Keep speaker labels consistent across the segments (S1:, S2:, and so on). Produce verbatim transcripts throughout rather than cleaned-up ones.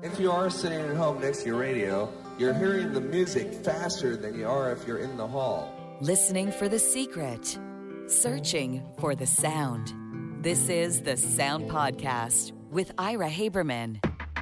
S1: If you are sitting at home next to your radio, you're hearing the music faster than you are if you're in the hall.
S2: Listening for the secret. Searching for the sound. This is the Sound Podcast with Ira Haberman.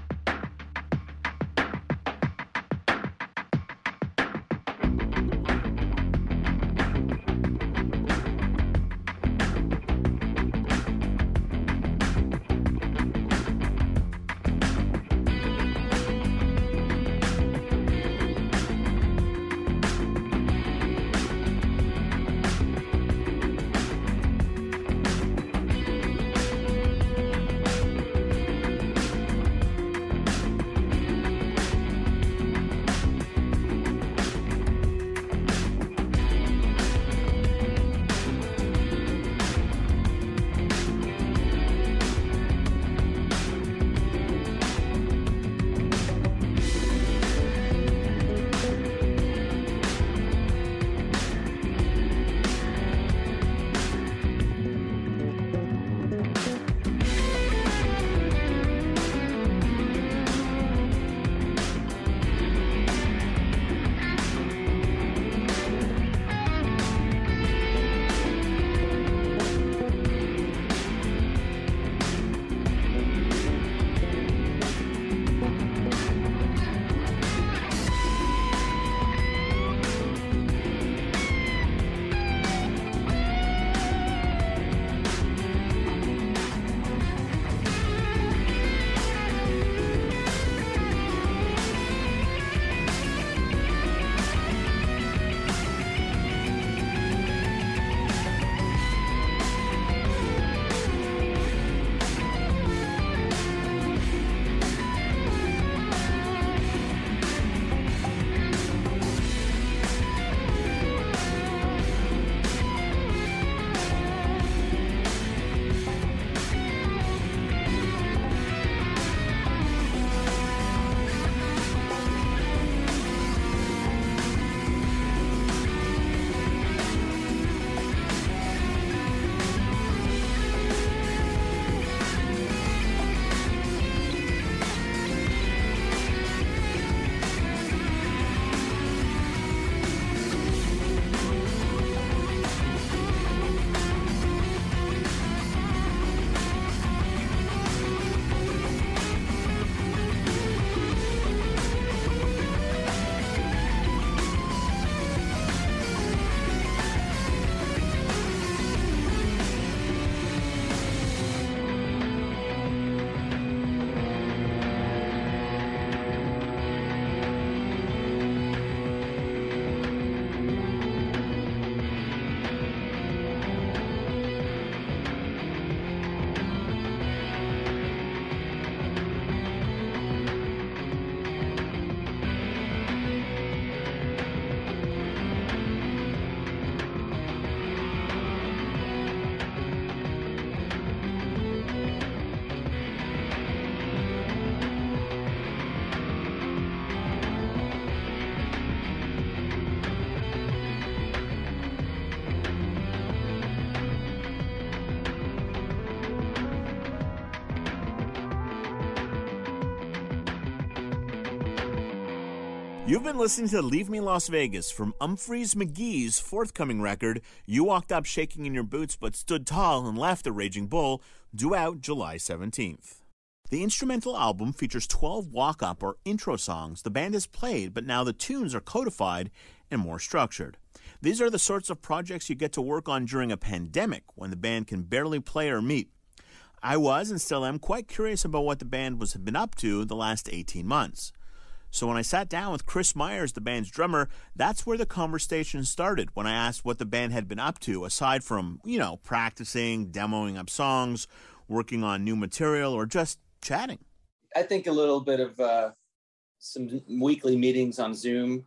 S3: You've been listening to Leave Me Las Vegas from Umphrey's McGee's forthcoming record, You Walked Up Shaking in Your Boots But Stood Tall and Left a Raging Bull, due out July seventeenth. The instrumental album features twelve walk-up or intro songs the band has played, but now the tunes are codified and more structured. These are the sorts of projects you get to work on during a pandemic when the band can barely play or meet. I was, and still am, quite curious about what the band was been up to the last eighteen months. So when I sat down with Chris Myers, the band's drummer, that's where the conversation started when I asked what the band had been up to, aside from, you know, practicing, demoing up songs, working on new material, or just chatting.
S4: I think a little bit of uh, some weekly meetings on Zoom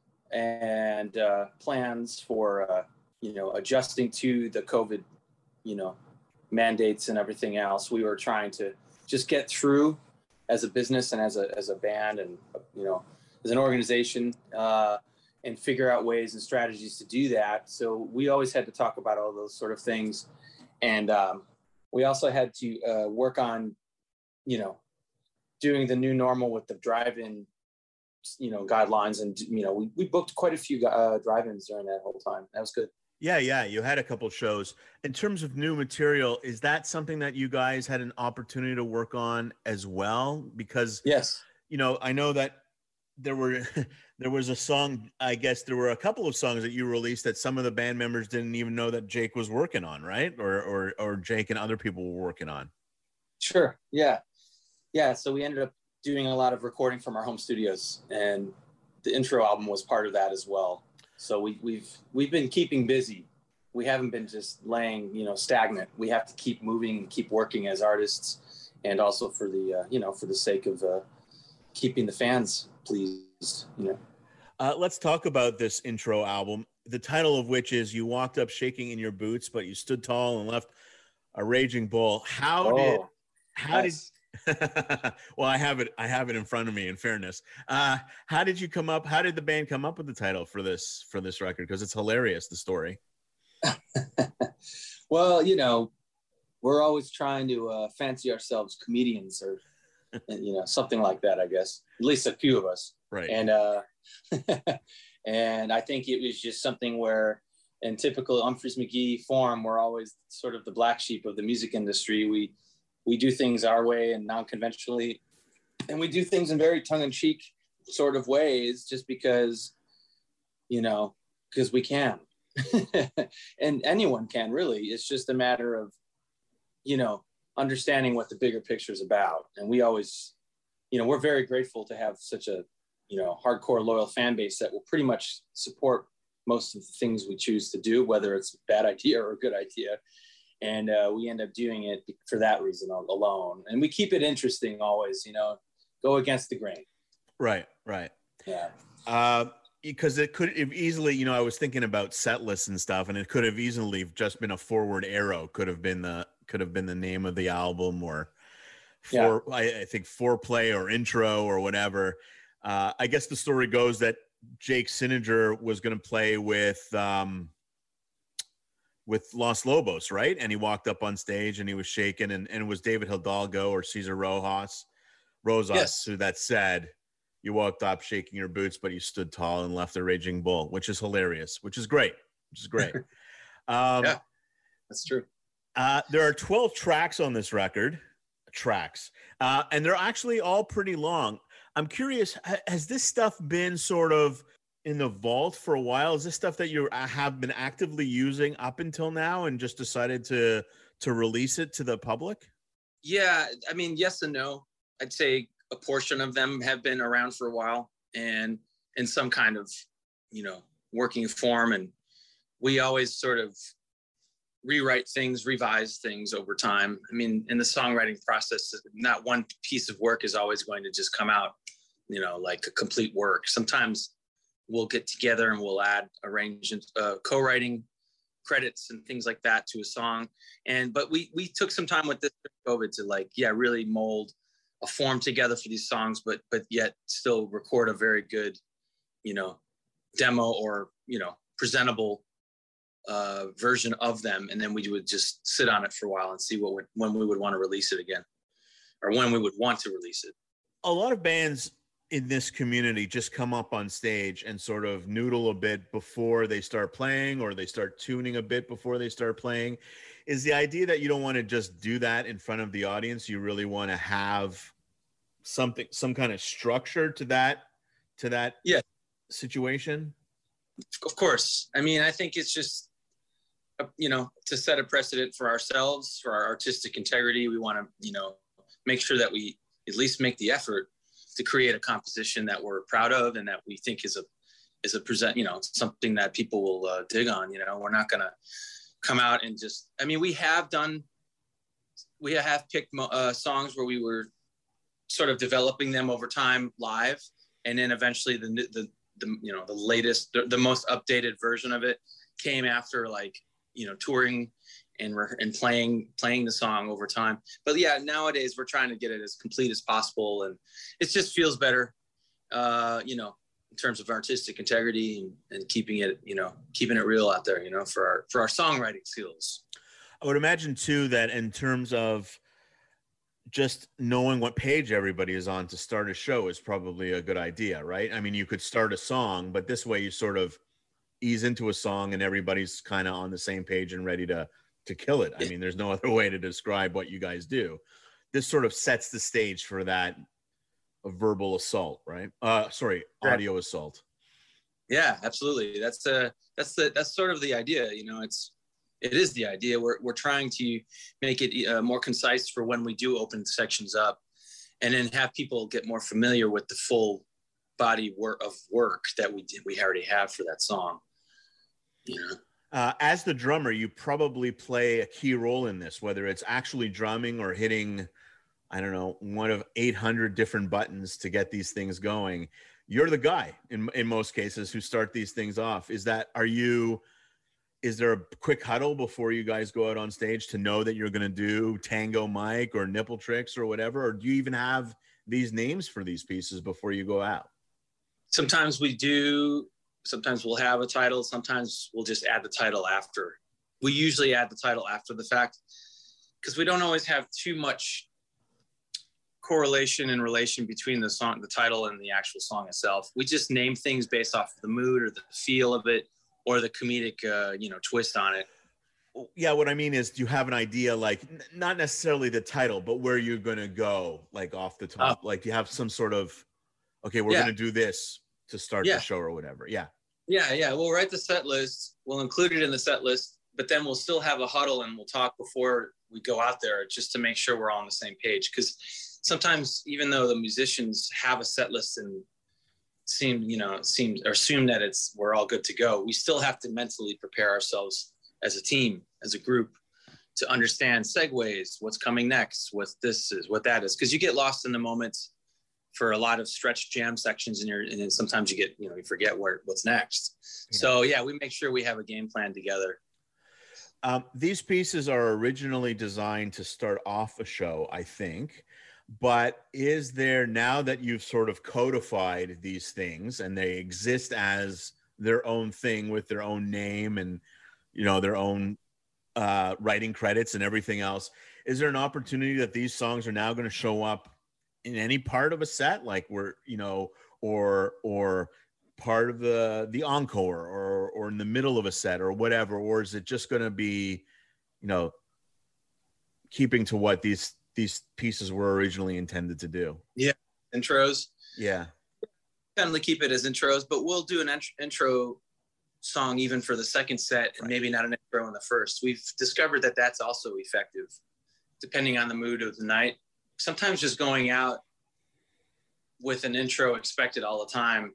S4: and uh, plans for, uh, you know, adjusting to the COVID, you know, mandates and everything else. We were trying to just get through as a business and as a as a band and, you know, as an organization uh, and figure out ways and strategies to do that. So we always had to talk about all those sort of things. And um, we also had to uh, work on, you know, doing the new normal with the drive-in, you know, guidelines. And, you know, we, we booked quite a few uh, drive-ins during that whole time. That was good.
S3: Yeah, yeah. You had a couple shows. In terms of new material, is that something that you guys had an opportunity to work on as well? Because,
S4: yes,
S3: you know, I know that there were there was a song, I guess there were a couple of songs that you released that some of the band members didn't even know that Jake was working on, right? Or or or Jake and other people were working on.
S4: Sure. Yeah. Yeah. So we ended up doing a lot of recording from our home studios, and the intro album was part of that as well. So we, we've we've been keeping busy. We haven't been just laying, you know, stagnant. We have to keep moving and keep working as artists, and also for the uh, you know, for the sake of uh, keeping the fans pleased. You know.
S3: Uh, let's talk about this intro album, the title of which is "You Walked Up Shaking in Your Boots, but You Stood Tall and Left a Raging Bull." How
S4: oh,
S3: did how
S4: nice.
S3: did well, I have it. I have it in front of me. In fairness, uh, how did you come up? How did the band come up with the title for this for this record? Because it's hilarious, the story.
S4: Well, you know, we're always trying to uh, fancy ourselves comedians, or you know, something like that. I guess at least a few of us.
S3: Right.
S4: And uh, and I think it was just something where, in typical Umphrey's McGee form, we're always sort of the black sheep of the music industry. We We do things our way and non-conventionally, and we do things in very tongue-in-cheek sort of ways, just because, you know, because we can, and anyone can really. It's just a matter of, you know, understanding what the bigger picture is about. And we always, you know, we're very grateful to have such a, you know, hardcore loyal fan base that will pretty much support most of the things we choose to do, whether it's a bad idea or a good idea. And uh, we end up doing it for that reason alone. And we keep it interesting always, you know, go against the grain.
S3: Right, right.
S4: Yeah.
S3: Uh, because it could have easily, you know, I was thinking about set lists and stuff, and it could have easily just been a forward arrow. Could have been the could have been the name of the album, or for yeah. I, I think foreplay or intro or whatever. Uh, I guess the story goes that Jake Sininger was going to play with. Um, with Los Lobos, right? And he walked up on stage and he was shaking, and, and it was David Hidalgo or Cesar Rojas, Rosas, yes. who that said, "You walked up shaking your boots, but you stood tall and left a raging bull," which is hilarious, which is great, which is great. um,
S4: yeah, that's true.
S3: Uh, there are twelve tracks on this record, tracks, uh, and they're actually all pretty long. I'm curious, has this stuff been sort of in the vault for a while? Is this stuff that you have been actively using up until now and just decided to to release it to the public?
S4: Yeah, I mean, yes and no. I'd say a portion of them have been around for a while and in some kind of, you know, working form. And we always sort of rewrite things, revise things over time. I mean, in the songwriting process, not one piece of work is always going to just come out, you know, like a complete work. Sometimes we'll get together and we'll add arrangement, uh, co-writing credits and things like that to a song. And, but we, we took some time with this COVID to like, yeah, really mold a form together for these songs, but, but yet still record a very good, you know, demo or, you know, presentable uh, version of them. And then we would just sit on it for a while and see what would, when we would want to release it again, or when we would want to release it.
S3: A lot of bands in this community just come up on stage and sort of noodle a bit before they start playing, or they start tuning a bit before they start playing. Is the idea that you don't want to just do that in front of the audience? You really want to have something, some kind of structure to that, to that
S4: yeah.
S3: situation?
S4: Of course. I mean, I think it's just, you know, to set a precedent for ourselves, for our artistic integrity. We want to, you know, make sure that we at least make the effort to create a composition that we're proud of and that we think is a is a present, you know, something that people will uh, dig on. You know, we're not going to come out and just, I mean, we have done, we have picked uh, songs where we were sort of developing them over time live. And then eventually the, the, the you know, the latest, the, the most updated version of it came after like, you know, touring and re- and playing playing the song over time. But yeah, nowadays we're trying to get it as complete as possible, and it just feels better, uh, you know, in terms of artistic integrity and, and keeping it, you know, keeping it real out there, you know, for our for our songwriting skills.
S3: I would imagine too that in terms of just knowing what page everybody is on to start a show is probably a good idea, right? I mean, you could start a song, but this way you sort of ease into a song and everybody's kind of on the same page and ready to to kill it. I mean, there's no other way to describe what you guys do. This sort of sets the stage for that verbal assault, right? Uh, sorry, audio assault.
S4: Yeah, absolutely. That's the that's the that's sort of the idea. You know, it's it is the idea. We're we're trying to make it uh, more concise for when we do open sections up, and then have people get more familiar with the full body work of work that we did, we already have for that song. You know.
S3: Uh, as the drummer, you probably play a key role in this, whether it's actually drumming or hitting, I don't know, one of eight hundred different buttons to get these things going. You're the guy in in most cases who start these things off. Is that, are you, is there a quick huddle before you guys go out on stage to know that you're going to do Tango Mike or Nipple Tricks or whatever? Or do you even have these names for these pieces before you go out?
S4: Sometimes we do. Sometimes we'll have a title. Sometimes we'll just add the title after. We usually add the title after the fact because we don't always have too much correlation and relation between the song, the title, and the actual song itself. We just name things based off of the mood or the feel of it or the comedic, uh, you know, twist on it.
S3: Yeah, what I mean is, do you have an idea, like, n- not necessarily the title, but where you're going to go, like, off the top?
S4: Oh.
S3: Like, you have some sort of, okay, we're
S4: Yeah.
S3: going to do this to start
S4: Yeah.
S3: the show or whatever. Yeah.
S4: Yeah, yeah. We'll write the set list. We'll include it in the set list, but then we'll still have a huddle and we'll talk before we go out there just to make sure we're all on the same page. Because sometimes, even though the musicians have a set list and seem, you know, seem or assume that it's we're all good to go, we still have to mentally prepare ourselves as a team, as a group, to understand segues, what's coming next, what this is, what that is. Because you get lost in the moments for a lot of stretched jam sections, and you're, and then sometimes you get, you know, you forget where what's next. Yeah. So yeah, we make sure we have a game plan together.
S3: Um, these pieces are originally designed to start off a show, I think. But is there, now that you've sort of codified these things and they exist as their own thing with their own name and, you know, their own uh, writing credits and everything else, is there an opportunity that these songs are now going to show up in any part of a set, like we're, you know, or or part of the the encore, or or in the middle of a set or whatever, or is it just going to be, you know, keeping to what these these pieces were originally intended to do?
S4: Yeah, intros.
S3: Yeah,
S4: definitely keep it as intros, but we'll do an int- intro song even for the second set, and
S3: right.
S4: maybe not an intro in the first. We've discovered that that's also effective, depending on the mood of the night. Sometimes just going out with an intro expected all the time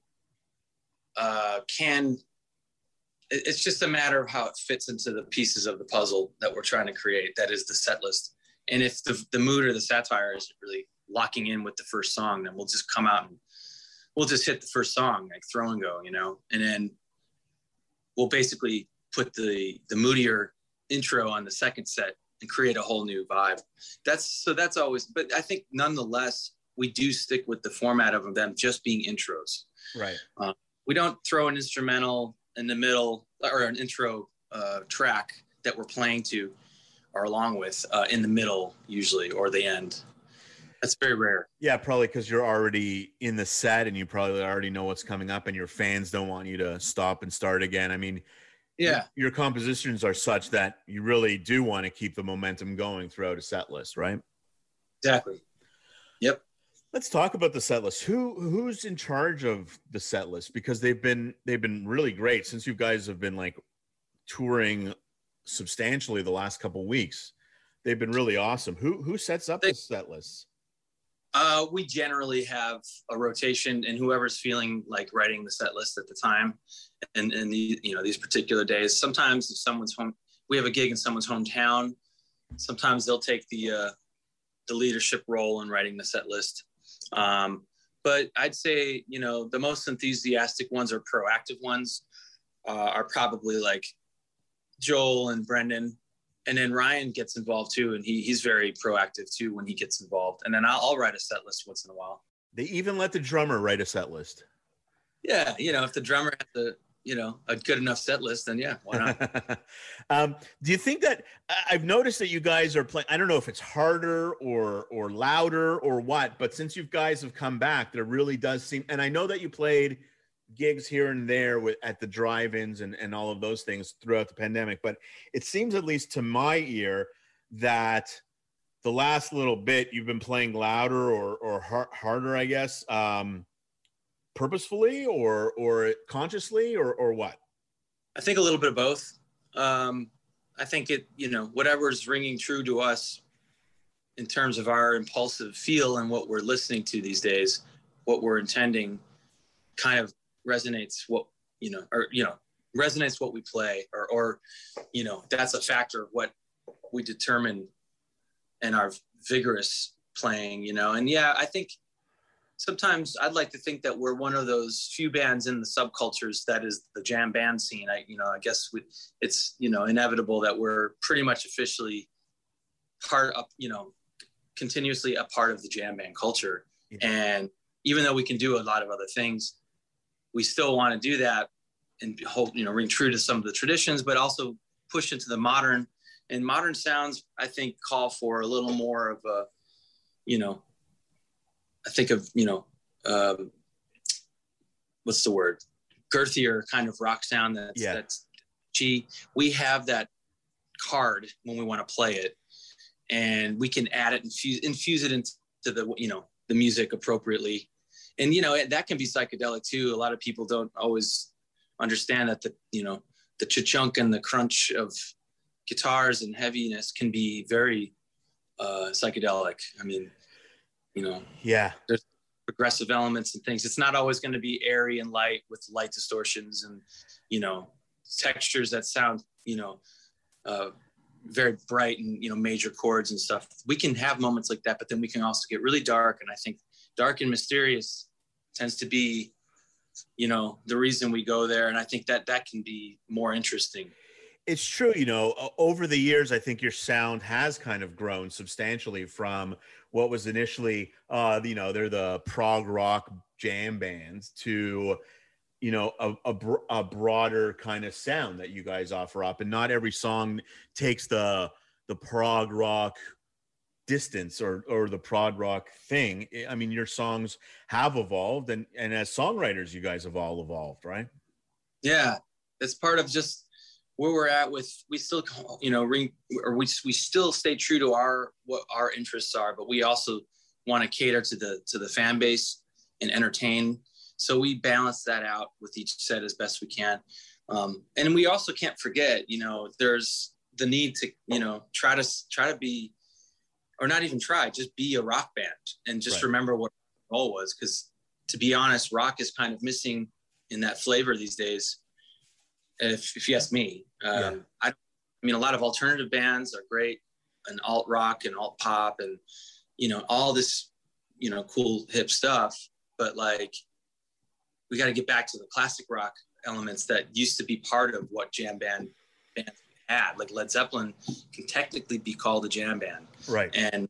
S4: uh, can, it's just a matter of how it fits into the pieces of the puzzle that we're trying to create. That is the set list. And if the, the mood or the satire isn't really locking in with the first song, then we'll just come out and we'll just hit the first song, like throw and go, you know, and then we'll basically put the, the moodier intro on the second set and create a whole new vibe. That's so that's always, but I think nonetheless, we do stick with the format of them just being intros.
S3: Right.
S4: Uh, we don't throw an instrumental in the middle or an intro uh, track that we're playing to or along with uh, in the middle usually, or the end. That's very rare.
S3: Yeah, probably because you're already in the set and you probably already know what's coming up and your fans don't want you to stop and start again. I mean,
S4: yeah,
S3: your compositions are such that you really do want to keep the momentum going throughout a set list, right?
S4: Exactly. Yep.
S3: Let's talk about the set list. Who who's in charge of the set list? Because they've been they've been really great since you guys have been like touring substantially the last couple of weeks. They've been really awesome. Who who sets up they, the set list?
S4: Uh, we generally have a rotation, and whoever's feeling like writing the set list at the time, and and the you know these particular days. Sometimes if someone's home, we have a gig in someone's hometown. Sometimes they'll take the uh, the leadership role in writing the set list. Um, but I'd say you know the most enthusiastic ones or proactive ones uh, are probably like Joel and Brendan. And then Ryan gets involved too, and he he's very proactive too when he gets involved. And then I'll, I'll write a set list once in a while.
S3: They even let the drummer write a set list.
S4: Yeah, you know, if the drummer has to, you know, a good enough set list, then yeah, why not?
S3: um, do you think that I've noticed that you guys are playing, I don't know if it's harder or, or louder or what, but since you guys have come back, there really does seem, and I know that you played gigs here and there with at the drive-ins and, and all of those things throughout the pandemic, but it seems, at least to my ear, that the last little bit you've been playing louder or, or har- harder, I guess, um, purposefully or, or consciously or, or what?
S4: I think a little bit of both. Um, I think it, you know, whatever's ringing true to us in terms of our impulsive feel and what we're listening to these days, what we're intending kind of resonates what, you know, or, you know, resonates what we play or, or, you know, that's a factor of what we determine in our vigorous playing, you know? And yeah, I think sometimes I'd like to think that we're one of those few bands in the subcultures that is the jam band scene. I, you know, I guess we, it's, you know, inevitable that we're pretty much officially part of, you know, continuously a part of the jam band culture. Yeah. And even though we can do a lot of other things, we still want to do that and hold, you know, ring true to some of the traditions, but also push into the modern. And modern sounds, I think, call for a little more of a, you know, I think of, you know, um, what's the word? Girthier kind of rock sound. That's, yeah. that's, gee, we have that card when we want to play it, and we can add it, infuse, infuse it into the, you know, the music appropriately. And, you know, that can be psychedelic too. A lot of people don't always understand that the, you know, the cha-chunk and the crunch of guitars and heaviness can be very uh, psychedelic. I mean, you know,
S3: yeah,
S4: there's progressive elements and things. It's not always going to be airy and light with light distortions and, you know, textures that sound, you know, uh, very bright and, you know, major chords and stuff. We can have moments like that, but then we can also get really dark. And I think dark and mysterious tends to be, you know, the reason we go there. And I think that that can be more interesting.
S3: It's true. You know, over the years, I think your sound has kind of grown substantially from what was initially, uh, you know, they're the prog rock jam bands to, you know, a, a, a broader kind of sound that you guys offer up. And not every song takes the, the prog rock distance or, or the prog rock thing. I mean, your songs have evolved, and, and as songwriters, you guys have all evolved, right?
S4: Yeah. It's part of just where we're at with, we still, you know, ring, or we, we still stay true to our, what our interests are, but we also want to cater to the, to the fan base and entertain. So we balance that out with each set as best we can. Um, and we also can't forget, you know, there's the need to, you know, try to, try to be, or not even try, just be a rock band and just right. remember what our goal was. Cause to be honest, rock is kind of missing in that flavor these days. If, if you ask me, um, yeah. I, I mean, a lot of alternative bands are great, and alt rock and alt pop and, you know, all this, you know, cool hip stuff. But like, we got to get back to the classic rock elements that used to be part of what jam band bands had. Like Led Zeppelin can technically be called a jam band.
S3: Right.
S4: And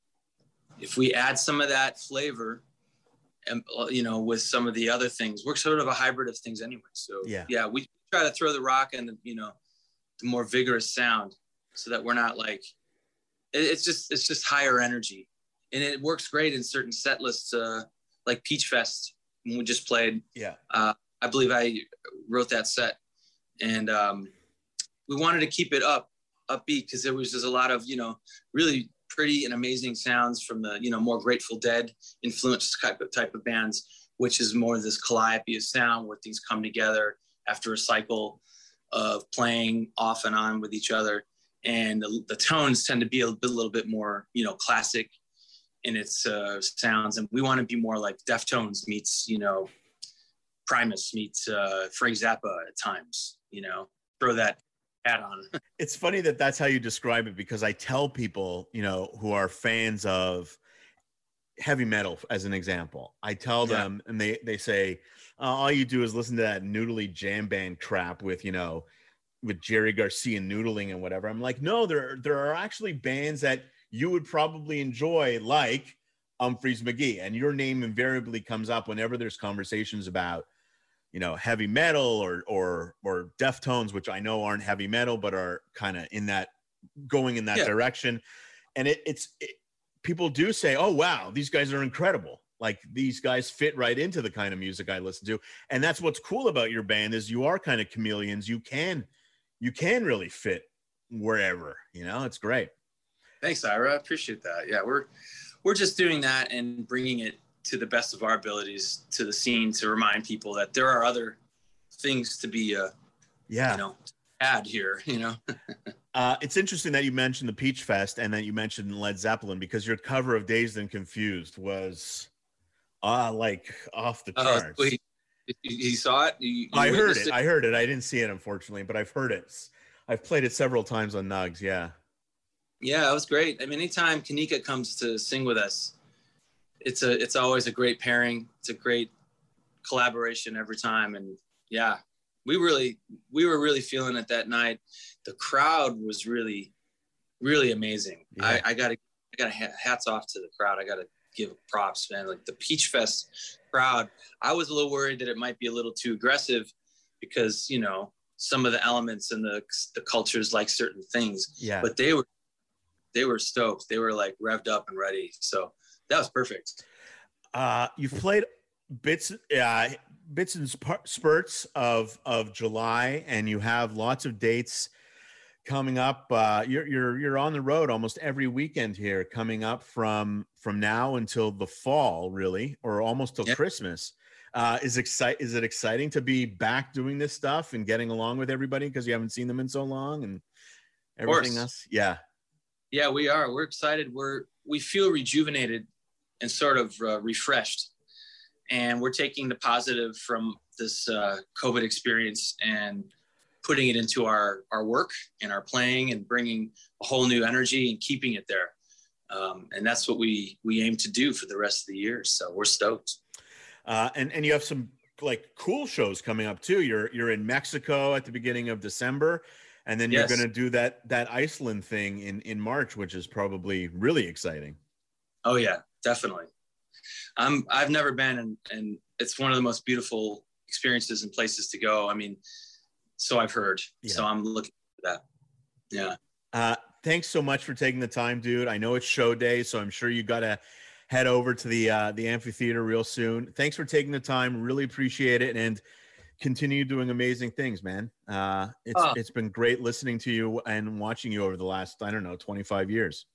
S4: if we add some of that flavor, and, you know, with some of the other things, we're sort of a hybrid of things anyway. So yeah, yeah we try to throw the rock and the, you know, the more vigorous sound so that we're not like, it, it's just, it's just higher energy. And it works great in certain set lists, uh, like Peach Fest when we just played.
S3: Yeah.
S4: Uh, I believe I wrote that set, and um, we wanted to keep it up, upbeat, because there was just a lot of, you know, really pretty and amazing sounds from the, you know, more Grateful Dead influenced type of type of bands, which is more this calliope of sound where things come together after a cycle of playing off and on with each other. And the, the tones tend to be a, bit, a little bit more, you know, classic in its uh, sounds. And we want to be more like Deftones meets, you know, Primus meets uh, Frank Zappa at times, you know, throw that hat on.
S3: It's funny that that's how you describe it, because I tell people, you know, who are fans of heavy metal, as an example, I tell yeah. them, and they, they say, uh, all you do is listen to that noodly jam band crap with, you know, with Jerry Garcia noodling and whatever. I'm like, no, there, there are actually bands that you would probably enjoy, like Umphrey's McGee, and your name invariably comes up whenever there's conversations about, you know, heavy metal or or or Deftones, which I know aren't heavy metal, but are kind of in that going in that
S4: Yeah.
S3: direction. And it, it's it, people do say, "Oh, wow, these guys are incredible." Like these guys fit right into the kind of music I listen to. And that's what's cool about your band is you are kind of chameleons. You can, you can really fit wherever, you know, it's great.
S4: Thanks, Ira. I appreciate that. Yeah. We're, we're just doing that and bringing it to the best of our abilities to the scene to remind people that there are other things to be, uh,
S3: yeah,
S4: you know, add here, you know.
S3: Uh, it's interesting that you mentioned the Peach Fest and that you mentioned Led Zeppelin, because your cover of Dazed and Confused was uh, like off the charts.
S4: Uh, wait, you, you saw it? You, you
S3: I heard it.
S4: it?
S3: I heard it. I didn't see it, unfortunately, but I've heard it. I've played it several times on Nugs. Yeah.
S4: Yeah, it was great. I mean, anytime Kanika comes to sing with us, it's a, it's always a great pairing. It's a great collaboration every time. And yeah, we really, we were really feeling it that night. The crowd was really, really amazing.
S3: Yeah.
S4: I, I gotta, I gotta hats off to the crowd. I gotta give props, man. Like the Peach Fest crowd, I was a little worried that it might be a little too aggressive because, you know, some of the elements and the the cultures like certain things.
S3: Yeah.
S4: But they were, they were stoked. They were like revved up and ready. So that was perfect.
S3: Uh, you've played bits, uh, bits and sp- spurts of of July, and you have lots of dates coming up. Uh, you're you're you're on the road almost every weekend here, coming up from from now until the fall, really, or almost till
S4: yeah.
S3: Christmas. Uh, is excite is it exciting to be back doing this stuff and getting along with everybody because you haven't seen them in so long and everything else? Yeah,
S4: yeah, we are. We're excited. We're we feel rejuvenated and sort of uh, refreshed, and we're taking the positive from this uh, COVID experience and putting it into our, our work and our playing and bringing a whole new energy and keeping it there. Um, and that's what we, we aim to do for the rest of the year. So we're stoked.
S3: Uh, and, and you have some like cool shows coming up too. You're, you're in Mexico at the beginning of December, and then you're
S4: Yes.
S3: going to do that, that Iceland thing in, in March, which is probably really exciting.
S4: Oh yeah, definitely. I'm, I've never been, and, and it's one of the most beautiful experiences and places to go. I mean, so I've heard,
S3: Yeah.
S4: so I'm looking for that. Yeah.
S3: Uh, thanks so much for taking the time, dude. I know it's show day, so I'm sure you got to head over to the, uh, the amphitheater real soon. Thanks for taking the time. Really appreciate it. And continue doing amazing things, man. Uh, it's,
S4: Oh.
S3: it's been great listening to you and watching you over the last, I don't know, twenty-five years.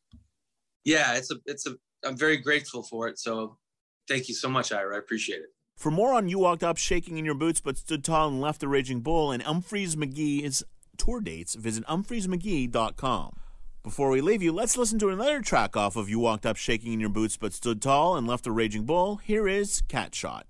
S4: Yeah. It's a, it's a, I'm very grateful for it. So thank you so much, Ira. I appreciate it.
S3: For more on You Walked Up Shaking in Your Boots But Stood Tall and Left the Raging Bull and Umphreys McGee's tour dates, visit umphreys mcgee dot com. Before we leave you, let's listen to another track off of You Walked Up Shaking in Your Boots But Stood Tall and Left the Raging Bull. Here is Cat Shot.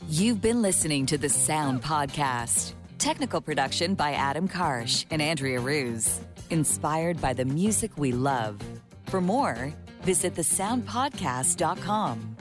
S2: You've been listening to The Sound Podcast. Technical production by Adam Karsh and Andrea Ruse. Inspired by the music we love. For more, visit the sound podcast dot com.